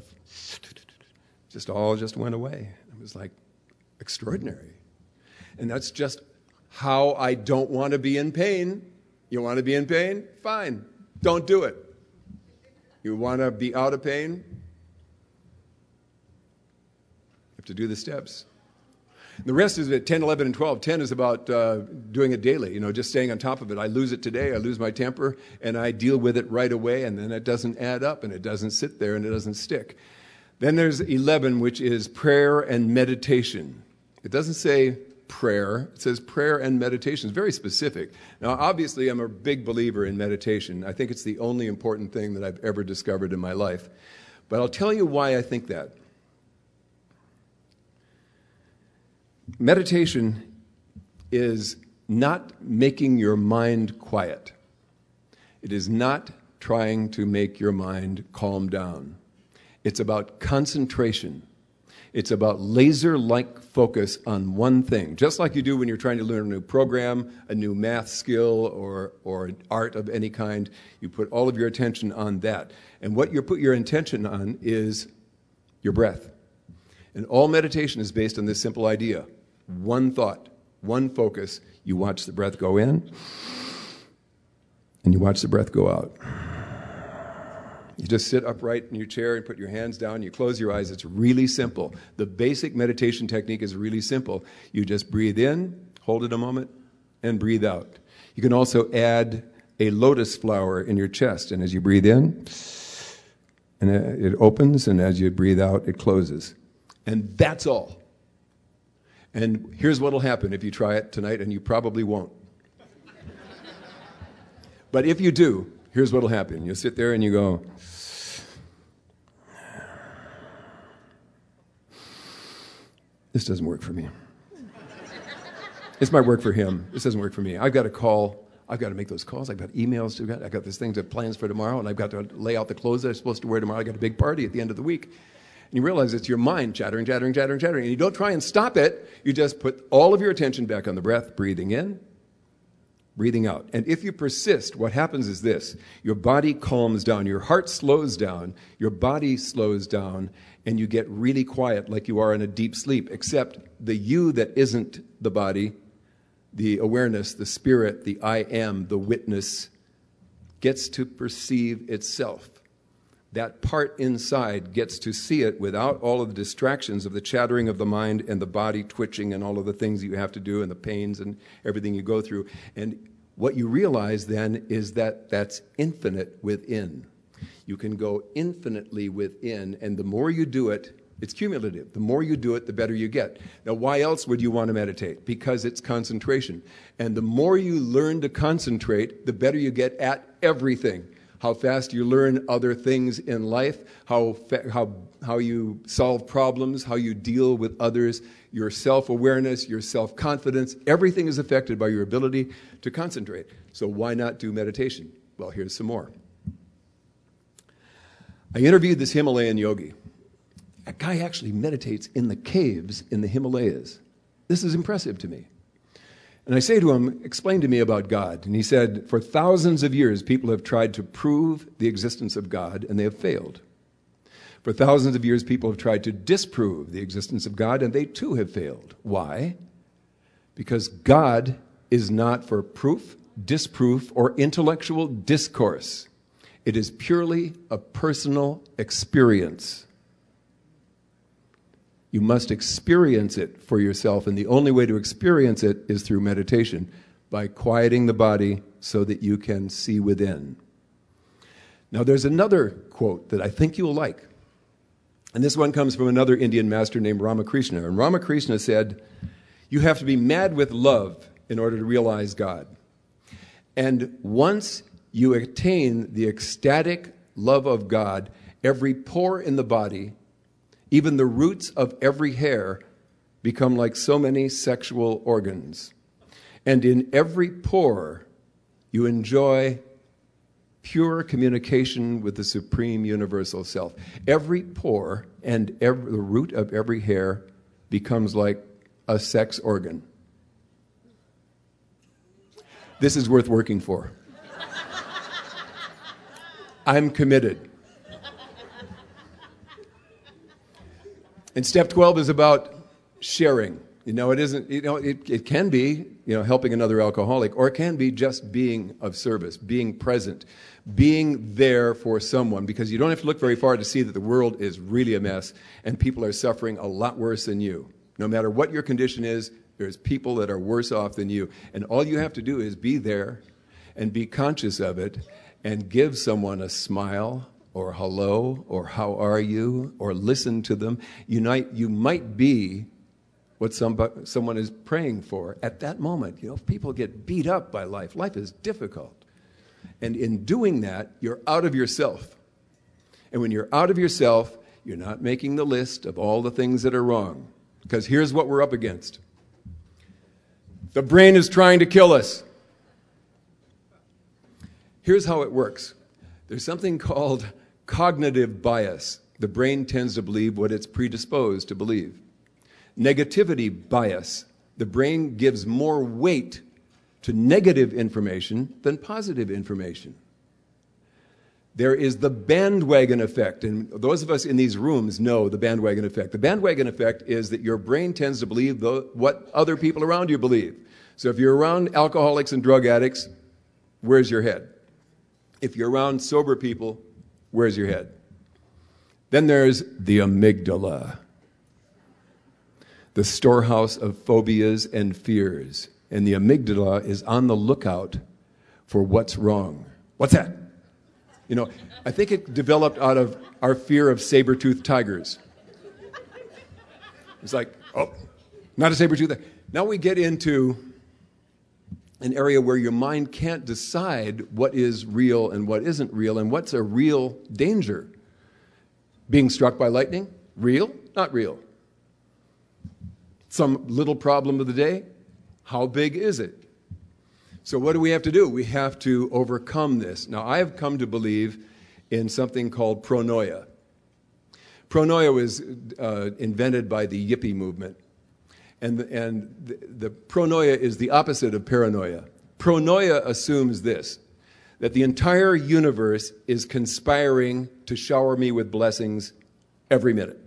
just went away. It was like extraordinary. And that's just how I don't want to be in pain. You want to be in pain? Fine. Don't do it. You want to be out of pain? You have to do the steps. The rest is at 10, 11, and 12. 10 is about doing it daily, you know, just staying on top of it. I lose it today, I lose my temper, and I deal with it right away, and then it doesn't add up, and it doesn't sit there, and it doesn't stick. Then there's 11, which is prayer and meditation. It doesn't say prayer. It says prayer and meditation. It's very specific. Now, obviously, I'm a big believer in meditation. I think it's the only important thing that I've ever discovered in my life. But I'll tell you why I think that. Meditation is not making your mind quiet. It is not trying to make your mind calm down. It's about concentration. It's about laser-like focus on one thing, just like you do when you're trying to learn a new program, a new math skill, or an art of any kind. You put all of your attention on that. And what you put your attention on is your breath. And all meditation is based on this simple idea. One thought, one focus. You watch the breath go in, and you watch the breath go out. You just sit upright in your chair and put your hands down. You close your eyes. It's really simple. The basic meditation technique is really simple. You just breathe in, hold it a moment, and breathe out. You can also add a lotus flower in your chest. And as you breathe in, and it opens, and as you breathe out, it closes. And that's all. And here's what will happen if you try it tonight, and you probably won't. But if you do, here's what will happen. You'll sit there and you go, this doesn't work for me. This might work for him. This doesn't work for me. I've got to call. I've got to make those calls. I've got emails to get. I've got this thing to plans for tomorrow, and I've got to lay out the clothes that I'm supposed to wear tomorrow. I've got a big party at the end of the week. And you realize it's your mind chattering. And you don't try and stop it. You just put all of your attention back on the breath, breathing in, breathing out. And if you persist, what happens is this. Your body calms down. Your heart slows down. Your body slows down. And you get really quiet like you are in a deep sleep, except the you that isn't the body, the awareness, the spirit, the I am, the witness, gets to perceive itself. That part inside gets to see it without all of the distractions of the chattering of the mind and the body twitching and all of the things you have to do and the pains and everything you go through. And what you realize then is that that's infinite within. You can go infinitely within, and the more you do it, it's cumulative. The more you do it, the better you get. Now, why else would you want to meditate? Because it's concentration. And the more you learn to concentrate, the better you get at everything. How fast you learn other things in life, how you solve problems, how you deal with others, your self-awareness, your self-confidence, everything is affected by your ability to concentrate. So why not do meditation? Well, here's some more. I interviewed this Himalayan yogi. A guy actually meditates in the caves in the Himalayas. This is impressive to me. And I say to him, explain to me about God. And he said, for thousands of years, people have tried to prove the existence of God, and they have failed. For thousands of years, people have tried to disprove the existence of God, and they too have failed. Why? Because God is not for proof, disproof, or intellectual discourse. It is purely a personal experience. You must experience it for yourself, and the only way to experience it is through meditation, by quieting the body so that you can see within. Now, there's another quote that I think you'll like, and this one comes from another Indian master named Ramakrishna. And Ramakrishna said, you have to be mad with love in order to realize God. And once you attain the ecstatic love of God, every pore in the body, even the roots of every hair, become like so many sexual organs. And in every pore, you enjoy pure communication with the Supreme Universal Self. Every pore and the root of every hair becomes like a sex organ. This is worth working for. I'm committed. And step 12 is about sharing. It isn't, it can be, helping another alcoholic, or it can be just being of service, being present, being there for someone, because you don't have to look very far to see that the world is really a mess and people are suffering a lot worse than you. No matter what your condition is, there's people that are worse off than you. And all you have to do is be there and be conscious of it and give someone a smile, or hello, or how are you, or listen to them. You might be what someone is praying for at that moment. People get beat up by life. Life is difficult. And in doing that, you're out of yourself. And when you're out of yourself, you're not making the list of all the things that are wrong. Because here's what we're up against. The brain is trying to kill us. Here's how it works. There's something called cognitive bias. The brain tends to believe what it's predisposed to believe. Negativity bias. The brain gives more weight to negative information than positive information. There is the bandwagon effect, and those of us in these rooms know the bandwagon effect. The bandwagon effect is that your brain tends to believe what other people around you believe. So if you're around alcoholics and drug addicts, where's your head? If you're around sober people, Where's your head? Then there's the amygdala, the storehouse of phobias and fears. And the amygdala is on the lookout for what's wrong. What's that? You know, I think it developed out of our fear of saber-toothed tigers. It's like, oh, not a saber-toothed. Now we get into an area where your mind can't decide what is real and what isn't real and what's a real danger. Being struck by lightning? Real? Not real. Some little problem of the day? How big is it? So what do we have to do? We have to overcome this. Now, I have come to believe in something called pronoia. Pronoia was invented by the Yippie movement. And the pronoia is the opposite of paranoia. Pronoia assumes this, that the entire universe is conspiring to shower me with blessings every minute.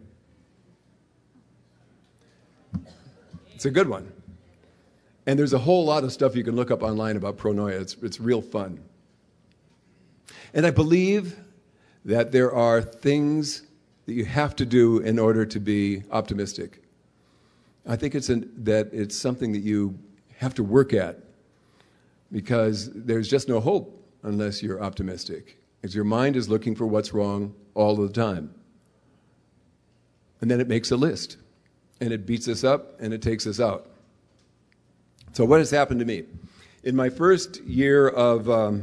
It's a good one. And there's a whole lot of stuff you can look up online about pronoia. It's real fun. And I believe that there are things that you have to do in order to be optimistic. I think that it's something that you have to work at because there's just no hope unless you're optimistic. Because your mind is looking for what's wrong all the time. And then it makes a list. And it beats us up and it takes us out. So what has happened to me? In my first year of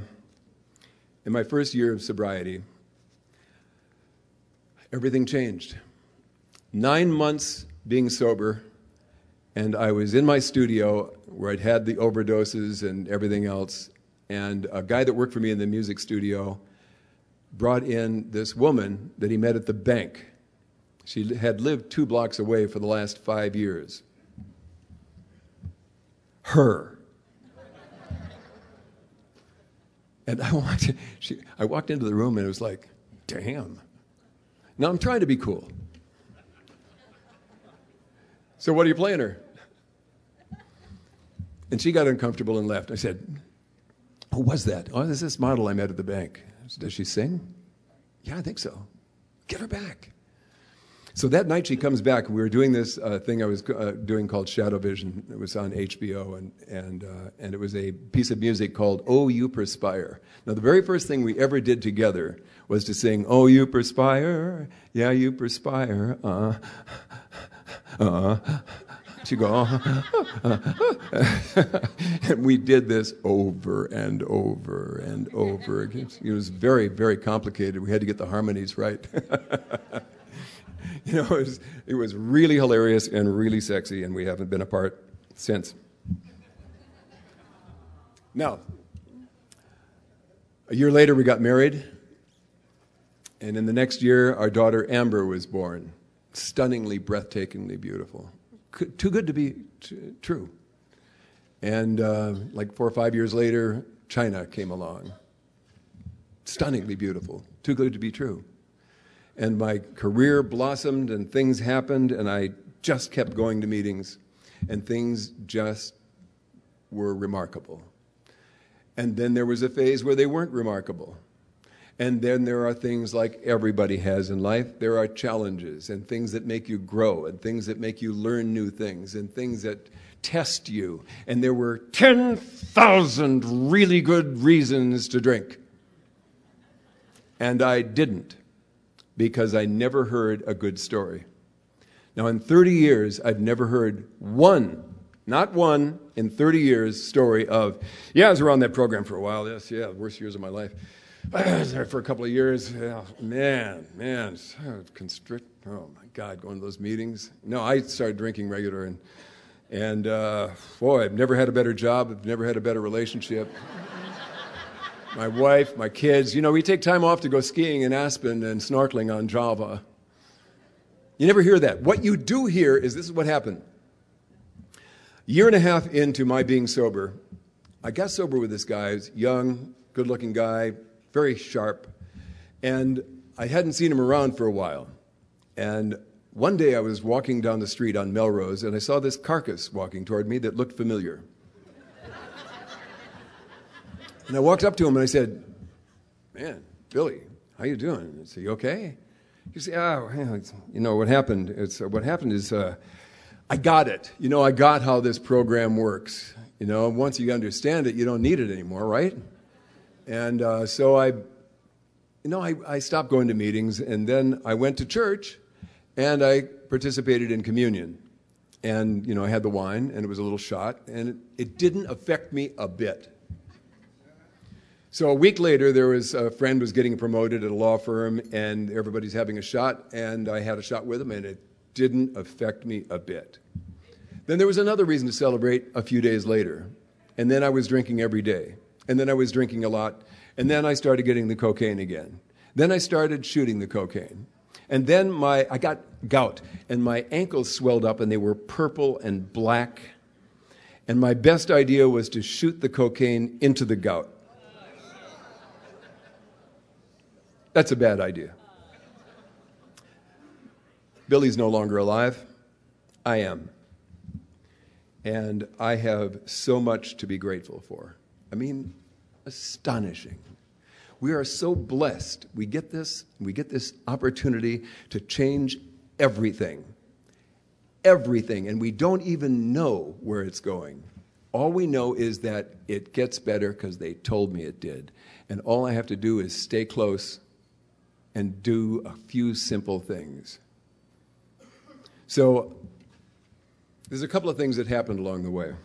sobriety, everything changed. 9 months being sober, and I was in my studio where I'd had the overdoses and everything else, and a guy that worked for me in the music studio brought in this woman that he met at the bank. She had lived 2 blocks away for the last 5 years. Her. And I walked into the room and it was like, damn. Now I'm trying to be cool. So what are you playing her? And she got uncomfortable and left. I said, who was that? Oh, this is this model I met at the bank. I said, does she sing? Yeah, I think so. Get her back. So that night she comes back. We were doing this thing I was doing called Shadow Vision. It was on HBO, and it was a piece of music called "Oh, You Perspire." Now, the very first thing we ever did together was to sing "Oh, you perspire, yeah, you perspire." She'd go, and we did this over and over and over again. It was very, very complicated. We had to get the harmonies right. You know, it was really hilarious and really sexy, and we haven't been apart since. Now, a year later, we got married, and in the next year, our daughter Amber was born. Stunningly, breathtakingly beautiful. Too good to be true. And like 4 or 5 years later, China came along. Stunningly beautiful. Too good to be true. And my career blossomed and things happened and I just kept going to meetings and things just were remarkable. And then there was a phase where they weren't remarkable. And then there are things like everybody has in life. There are challenges and things that make you grow and things that make you learn new things and things that test you. And there were 10,000 really good reasons to drink. And I didn't. Because I never heard a good story. Now, in 30 years, I've never heard one, not one, in 30 years, story of, yeah, I was around that program for a while. Yes, yeah, the worst years of my life. I was there for a couple of years. Oh, man, so constrict. Oh, my God, going to those meetings. No, I started drinking regular, and boy, I've never had a better job. I've never had a better relationship. My wife, my kids. You know, we take time off to go skiing in Aspen and snorkeling on Java. You never hear that. What you do hear is this is what happened. A year and a half into my being sober, I got sober with this guy. He was young, good-looking guy, very sharp. And I hadn't seen him around for a while. And one day I was walking down the street on Melrose, and I saw this carcass walking toward me that looked familiar. And I walked up to him and I said, man, Billy, how you doing? I say, you okay? You say, what happened? What happened is I got it. I got how this program works. Once you understand it, you don't need it anymore, right? And so I stopped going to meetings, and then I went to church, and I participated in communion. And, I had the wine, and it was a little shot, and it didn't affect me a bit. So a week later, there was a friend was getting promoted at a law firm, and everybody's having a shot, and I had a shot with him, and it didn't affect me a bit. Then there was another reason to celebrate a few days later, and then I was drinking every day, and then I was drinking a lot, and then I started getting the cocaine again. Then I started shooting the cocaine. And then I got gout, and my ankles swelled up, and they were purple and black. And my best idea was to shoot the cocaine into the gout. That's a bad idea. Billy's no longer alive. I am. And I have so much to be grateful for. I mean, astonishing. We are so blessed. We get this opportunity to change everything. Everything. And we don't even know where it's going. All we know is that it gets better because they told me it did. And all I have to do is stay close and do a few simple things. So there's a couple of things that happened along the way.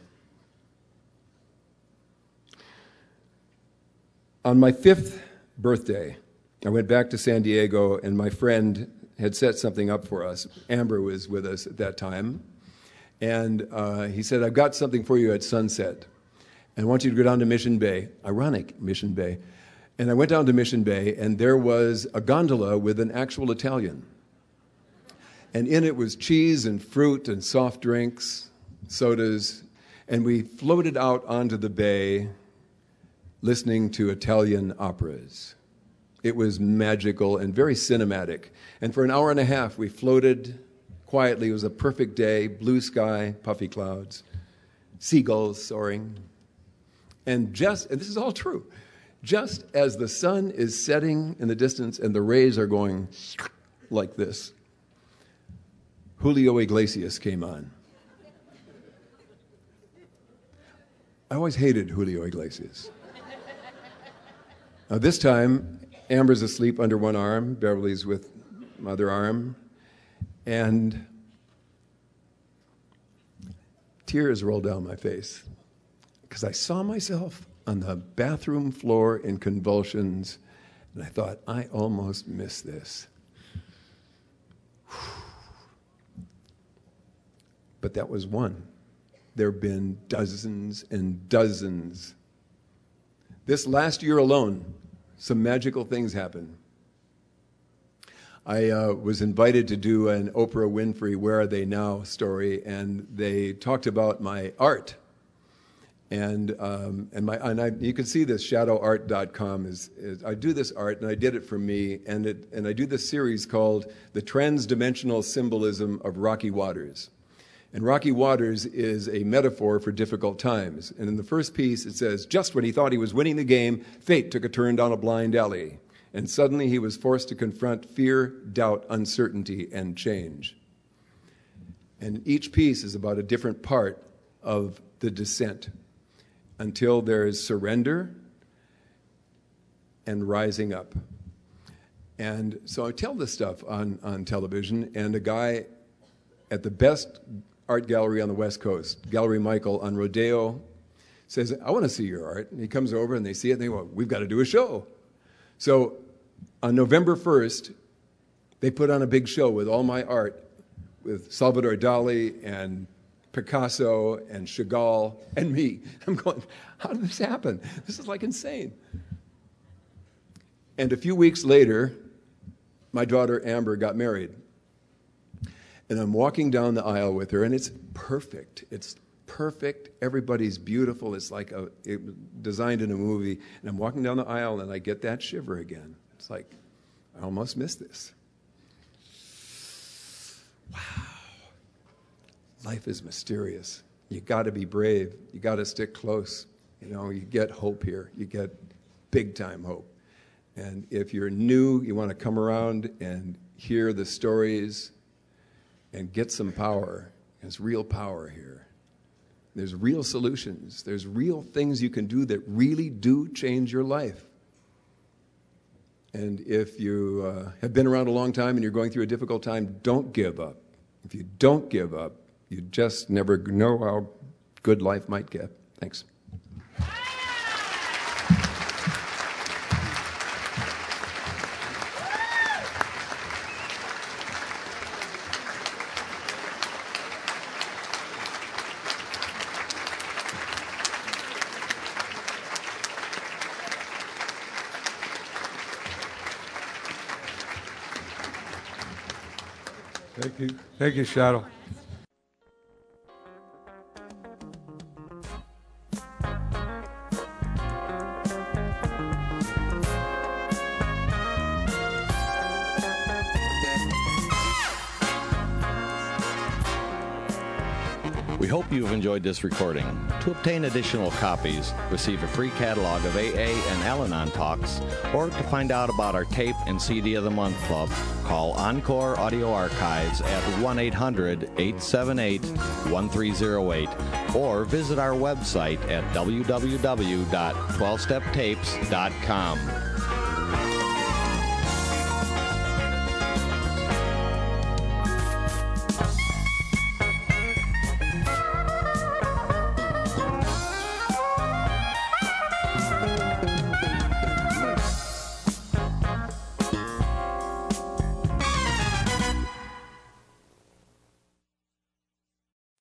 On my 5th birthday, I went back to San Diego, and my friend had set something up for us. Amber was with us at that time. And he said, I've got something for you at sunset. And I want you to go down to Mission Bay. Ironic, Mission Bay. And I went down to Mission Bay, and there was a gondola with an actual Italian. And in it was cheese and fruit and soft drinks, sodas. And we floated out onto the bay listening to Italian operas. It was magical and very cinematic. And for an hour and a half, we floated quietly. It was a perfect day, blue sky, puffy clouds, seagulls soaring. And this is all true, just as the sun is setting in the distance and the rays are going like this, Julio Iglesias came on. I always hated Julio Iglesias. Now this time, Amber's asleep under one arm, Beverly's with my other arm, and tears rolled down my face because I saw myself on the bathroom floor in convulsions, and I thought, I almost missed this. But that was one. There have been dozens and dozens. This last year alone, some magical things happened. I was invited to do an Oprah Winfrey Where Are They Now story, and they talked about my art. And you can see this, shadowart.com. I do this art, and I did it for me, and I do this series called The Transdimensional Symbolism of Rocky Waters. And Rocky Waters is a metaphor for difficult times. And in the first piece, it says, just when he thought he was winning the game, fate took a turn down a blind alley. And suddenly he was forced to confront fear, doubt, uncertainty, and change. And each piece is about a different part of the descent until there is surrender and rising up. And so I tell this stuff on television, and a guy at the best art gallery on the West Coast, Gallery Michael on Rodeo, says, I want to see your art. And he comes over, and they see it, and they go, we've got to do a show. So on November 1st, they put on a big show with all my art, with Salvador Dali and Picasso and Chagall and me. I'm going, how did this happen? This is like insane. And a few weeks later, my daughter Amber got married. And I'm walking down the aisle with her, and it's perfect. It's perfect. Everybody's beautiful. It's like it was designed in a movie. And I'm walking down the aisle, and I get that shiver again. It's like, I almost missed this. Wow. Life is mysterious. You got to be brave. You got to stick close. You get hope here. You get big-time hope. And if you're new, you want to come around and hear the stories and get some power. There's real power here. There's real solutions. There's real things you can do that really do change your life. And if you have been around a long time and you're going through a difficult time, don't give up. If you don't give up, you just never know how good life might get. Thanks.
Thank you. Thank you, Shadow.
We hope you've enjoyed this recording. To obtain additional copies, receive a free catalog of AA and Al-Anon talks, or to find out about our tape and CD of the Month Club, call Encore Audio Archives at 1-800-878-1308 or visit our website at www.12steptapes.com.